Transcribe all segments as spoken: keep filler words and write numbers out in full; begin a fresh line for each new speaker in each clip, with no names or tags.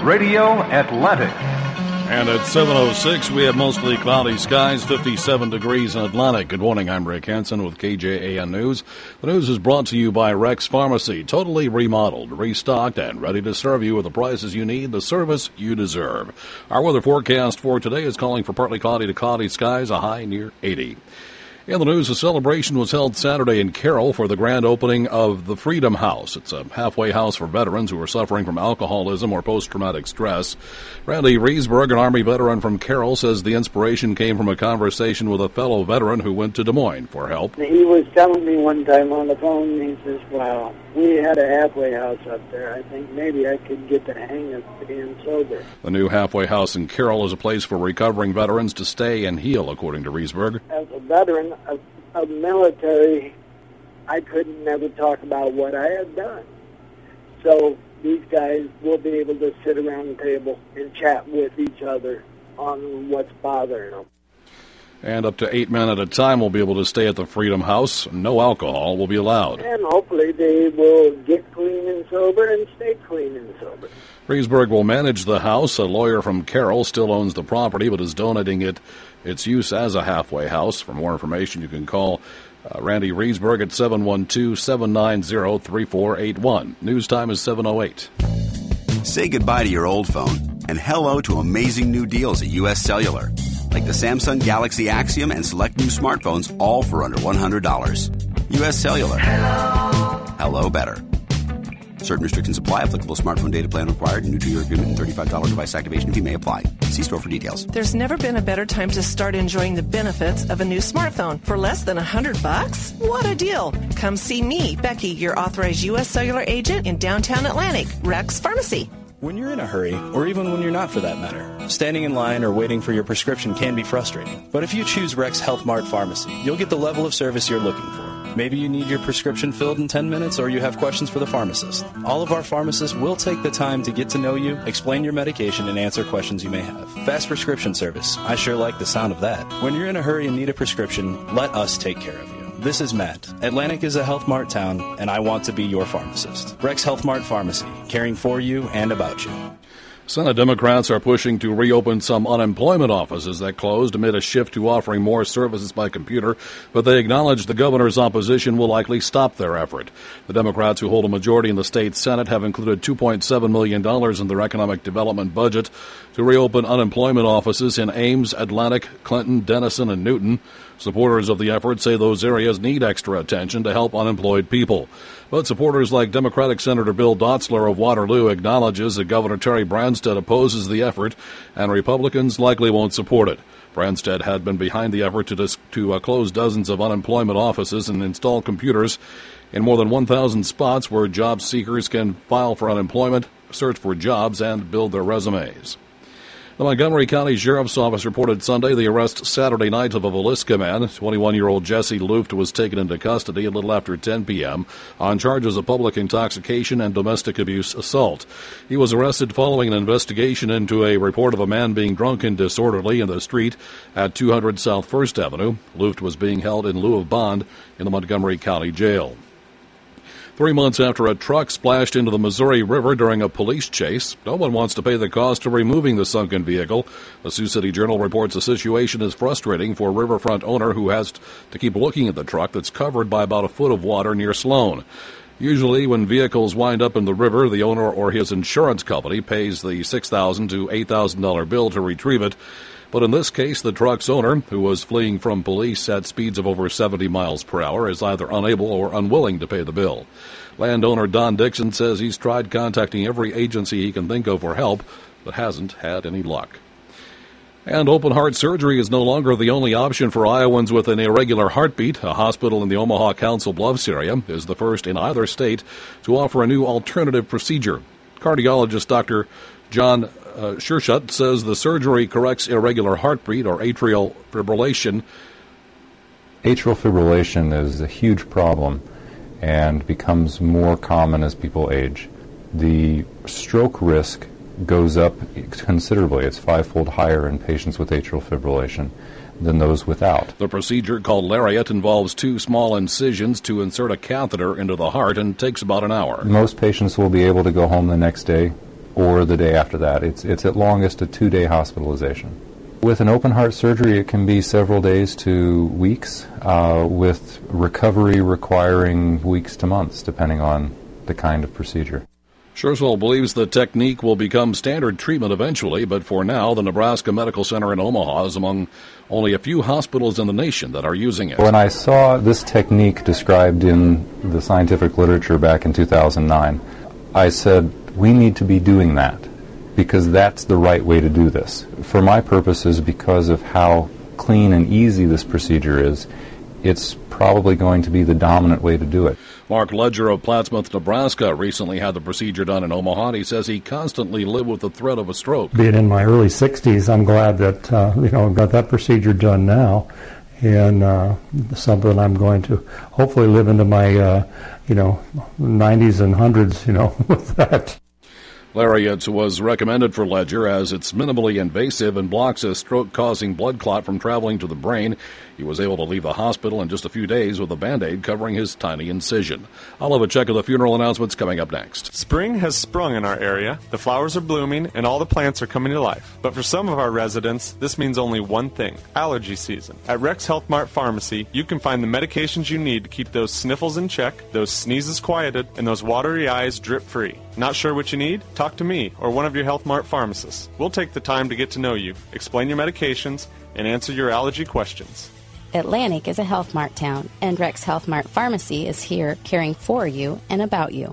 Radio Atlantic.
And at seven oh six, we have mostly cloudy skies, fifty-seven degrees in Atlantic. Good morning, I'm Rick Hansen with K J A N News. The news is brought to you by Rex Pharmacy, totally remodeled, restocked, and ready to serve you with the prices you need, the service you deserve. Our weather forecast for today is calling for partly cloudy to cloudy skies, a high near eighty. In the news, a celebration was held Saturday in Carroll for the grand opening of the Freedom House. It's a halfway house for veterans who are suffering from alcoholism or post-traumatic stress. Randy Riesberg, an Army veteran from Carroll, says the inspiration came from a conversation with a fellow veteran who went to Des Moines for help.
He was telling me one time on the phone, he says, wow, we had a halfway house up there. I think maybe I could get the hang of being sober.
The new halfway house in Carroll is a place for recovering veterans to stay and heal, according to Riesberg.
As a veteran of, of military, I couldn't never talk about what I had done. So these guys will be able to sit around the table and chat with each other on what's bothering them.
And up to eight men at a time will be able to stay at the Freedom House. No alcohol will be allowed.
And hopefully they will get clean and sober and stay clean and sober.
Riesberg will manage the house. A lawyer from Carroll still owns the property but is donating it its use as a halfway house. For more information, you can call uh, Randy Riesberg at seven one two, seven nine zero, three four eight one. News time is seven oh eight.
Say goodbye to your old phone and hello to amazing new deals at U S Cellular. Like the Samsung Galaxy Axiom and select new smartphones, all for under one hundred dollars. U S Cellular. Hello. Hello better. Certain restrictions apply. Applicable smartphone data plan required. New two-year agreement and thirty-five dollars device activation fee may apply. See store for details.
There's never been a better time to start enjoying the benefits of a new smartphone. For less than one hundred bucks? What a deal. Come see me, Becky, your authorized U S Cellular agent in downtown Atlantic, Rex Pharmacy.
When you're in a hurry, or even when you're not for that matter, standing in line or waiting for your prescription can be frustrating. But if you choose Rex Health Mart Pharmacy, you'll get the level of service you're looking for. Maybe you need your prescription filled in ten minutes, or you have questions for the pharmacist. All of our pharmacists will take the time to get to know you, explain your medication, and answer questions you may have. Fast prescription service. I sure like the sound of that. When you're in a hurry and need a prescription, let us take care of you. This is Matt. Atlantic is a Health Mart town, and I want to be your pharmacist. Rex Health Mart Pharmacy, caring for you and about you.
Senate Democrats are pushing to reopen some unemployment offices that closed amid a shift to offering more services by computer, but they acknowledge the governor's opposition will likely stop their effort. The Democrats, who hold a majority in the state Senate, have included two point seven million dollars in their economic development budget to reopen unemployment offices in Ames, Atlantic, Clinton, Denison, and Newton. Supporters of the effort say those areas need extra attention to help unemployed people. But supporters like Democratic Senator Bill Dotzler of Waterloo acknowledges that Governor Terry Branstad opposes the effort, and Republicans likely won't support it. Branstad had been behind the effort to, dis- to uh, close dozens of unemployment offices and install computers in more than one thousand spots where job seekers can file for unemployment, search for jobs, and build their resumes. The Montgomery County Sheriff's Office reported Sunday the arrest Saturday night of a Villisca man. twenty-one-year-old Jesse Luft was taken into custody a little after ten p.m. on charges of public intoxication and domestic abuse assault. He was arrested following an investigation into a report of a man being drunk and disorderly in the street at two hundred South First Avenue. Luft was being held in lieu of bond in the Montgomery County Jail. Three months after a truck splashed into the Missouri River during a police chase, no one wants to pay the cost of removing the sunken vehicle. The Sioux City Journal reports the situation is frustrating for a riverfront owner who has to keep looking at the truck that's covered by about a foot of water near Sloan. Usually, when vehicles wind up in the river, the owner or his insurance company pays the six thousand dollars to eight thousand dollars bill to retrieve it. But in this case, the truck's owner, who was fleeing from police at speeds of over seventy miles per hour, is either unable or unwilling to pay the bill. Landowner Don Dixon says he's tried contacting every agency he can think of for help, but hasn't had any luck. And open-heart surgery is no longer the only option for Iowans with an irregular heartbeat. A hospital in the Omaha Council Bluffs area is the first in either state to offer a new alternative procedure. Cardiologist Doctor John uh, Shershut says the surgery corrects irregular heartbeat or atrial fibrillation.
Atrial fibrillation is a huge problem and becomes more common as people age. The stroke risk goes up considerably. It's fivefold higher in patients with atrial fibrillation than those without.
The procedure, called lariat, involves two small incisions to insert a catheter into the heart and takes about an hour.
Most patients will be able to go home the next day or the day after that. It's, it's at longest a two-day hospitalization. With an open heart surgery, it can be several days to weeks, uh, with recovery requiring weeks to months, depending on the kind of procedure.
Scherzwald believes the technique will become standard treatment eventually, but for now, the Nebraska Medical Center in Omaha is among only a few hospitals in the nation that are using it.
When I saw this technique described in the scientific literature back in two thousand nine, I said, we need to be doing that, because that's the right way to do this. For my purposes, because of how clean and easy this procedure is, it's probably going to be the dominant way to do it.
Mark Ledger of Plattsmouth, Nebraska, recently had the procedure done in Omaha. He says he constantly lived with the threat of a stroke.
Being in my early sixties, I'm glad that uh, you know got that procedure done now, and uh, something I'm going to hopefully live into my uh, you know nineties and hundreds, you know, with that.
Lariats was recommended for Ledger as it's minimally invasive and blocks a stroke-causing blood clot from traveling to the brain. He was able to leave the hospital in just a few days with a Band-Aid covering his tiny incision. I'll have a check of the funeral announcements coming up next.
Spring has sprung in our area. The flowers are blooming and all the plants are coming to life. But for some of our residents, this means only one thing: allergy season. At Rex Health Mart Pharmacy, you can find the medications you need to keep those sniffles in check, those sneezes quieted, and those watery eyes drip-free. Not sure what you need? Talk to me or one of your Health Mart pharmacists. We'll take the time to get to know you, explain your medications, and answer your allergy questions.
Atlantic is a Health Mart town, and Rex Health Mart Pharmacy is here caring for you and about you.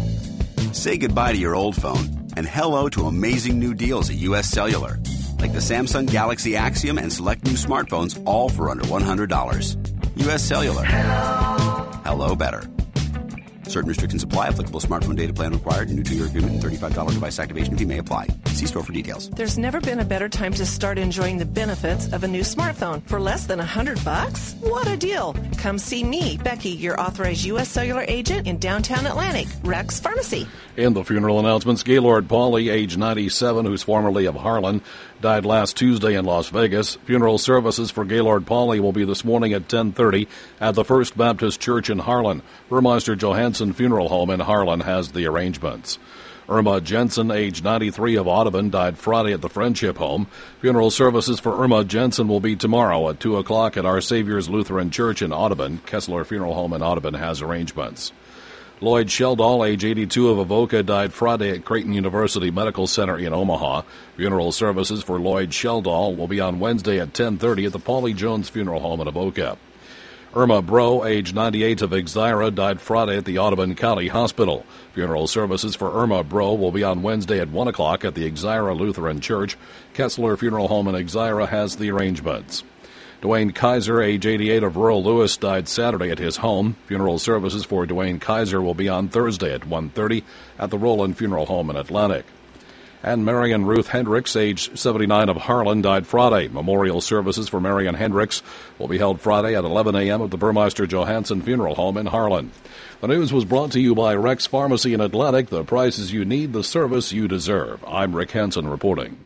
Say goodbye to your old phone and hello to amazing new deals at U S Cellular, like the Samsung Galaxy Axiom and select new smartphones, all for under one hundred dollars. U S Cellular. Hello. Hello better. Certain restrictions apply. Applicable smartphone data plan required. New two-year agreement and thirty-five dollars device activation fee may apply. See store for details.
There's never been a better time to start enjoying the benefits of a new smartphone. For less than one hundred bucks? What a deal. Come see me, Becky, your authorized U S Cellular agent in downtown Atlantic, Rex Pharmacy.
In the funeral announcements, Gaylord Pauley, age ninety-seven, who's formerly of Harlan, died last Tuesday in Las Vegas. Funeral services for Gaylord Pauley will be this morning at ten thirty at the First Baptist Church in Harlan. Burmeister Johansson Funeral Home in Harlan has the arrangements. Irma Jensen, age ninety-three, of Audubon, died Friday at the Friendship Home. Funeral services for Irma Jensen will be tomorrow at two o'clock at Our Savior's Lutheran Church in Audubon. Kessler Funeral Home in Audubon has arrangements. Lloyd Sheldall, age eighty-two, of Avoca, died Friday at Creighton University Medical Center in Omaha. Funeral services for Lloyd Sheldall will be on Wednesday at ten thirty at the Paulie Jones Funeral Home in Avoca. Irma Bro, age ninety-eight, of Exira, died Friday at the Audubon County Hospital. Funeral services for Irma Bro will be on Wednesday at one o'clock at the Exira Lutheran Church. Kessler Funeral Home in Exira has the arrangements. Dwayne Kaiser, age eighty-eight, of Rural Lewis, died Saturday at his home. Funeral services for Dwayne Kaiser will be on Thursday at one thirty at the Roland Funeral Home in Atlantic. And Marion Ruth Hendricks, age seventy-nine, of Harlan, died Friday. Memorial services for Marion Hendricks will be held Friday at eleven a.m. at the Burmeister Johansson Funeral Home in Harlan. The news was brought to you by Rex Pharmacy in Atlantic. The prices you need, the service you deserve. I'm Rick Hansen reporting.